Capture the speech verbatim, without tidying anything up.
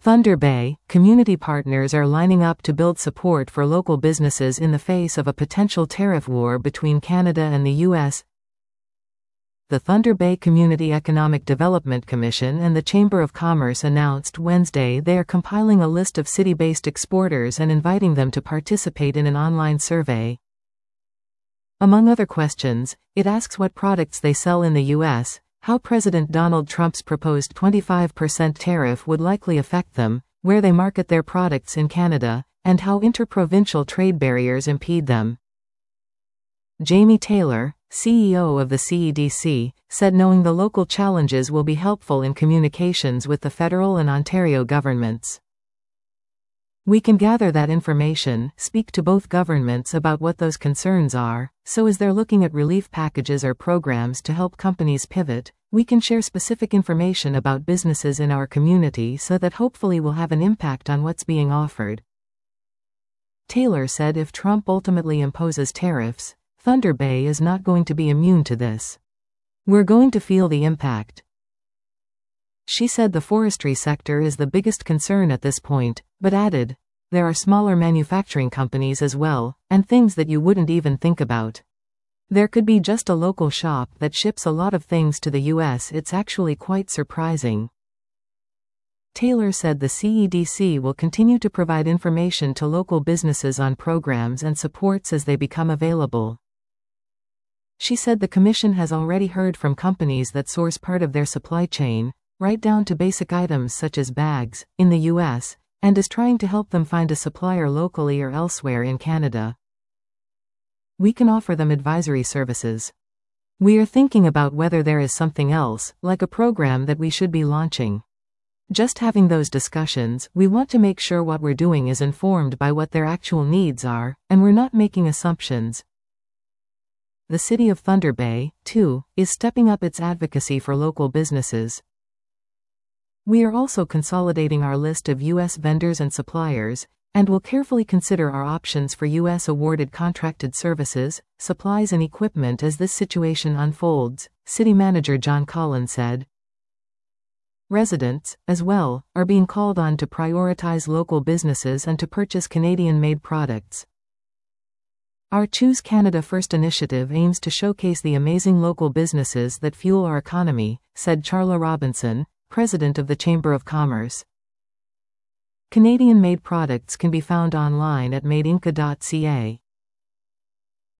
Thunder Bay, community partners are lining up to build support for local businesses in the face of a potential tariff war between Canada and the U S The Thunder Bay Community Economic Development Commission and the Chamber of Commerce announced Wednesday they are compiling a list of city-based exporters and inviting them to participate in an online survey. Among other questions, it asks what products they sell in the U S, how President Donald Trump's proposed twenty-five percent tariff would likely affect them, where they market their products in Canada, and how interprovincial trade barriers impede them. Jamie Taylor, C E O of the C E D C, said knowing the local challenges will be helpful in communications with the federal and Ontario governments. We can gather that information, speak to both governments about what those concerns are, so as they're looking at relief packages or programs to help companies pivot, we can share specific information about businesses in our community so that hopefully will have an impact on what's being offered. Taylor said if Trump ultimately imposes tariffs, Thunder Bay is not going to be immune to this. We're going to feel the impact. She said the forestry sector is the biggest concern at this point, but added, there are smaller manufacturing companies as well, and things that you wouldn't even think about. There could be just a local shop that ships a lot of things to the U S. It's actually quite surprising. Taylor said the C E D C will continue to provide information to local businesses on programs and supports as they become available. She said the Commission has already heard from companies that source part of their supply chain, right down to basic items such as bags, in the U S, and is trying to help them find a supplier locally or elsewhere in Canada. We can offer them advisory services. We are thinking about whether there is something else, like a program that we should be launching. Just having those discussions, we want to make sure what we're doing is informed by what their actual needs are, and we're not making assumptions. The City of Thunder Bay, too, is stepping up its advocacy for local businesses. We are also consolidating our list of U S vendors and suppliers, and will carefully consider our options for U S-awarded contracted services, supplies and equipment as this situation unfolds, City Manager John Collins said. Residents, as well, are being called on to prioritize local businesses and to purchase Canadian-made products. Our Choose Canada First initiative aims to showcase the amazing local businesses that fuel our economy, said Charla Robinson, President of the Chamber of Commerce. Canadian-made products can be found online at made inca dot c a.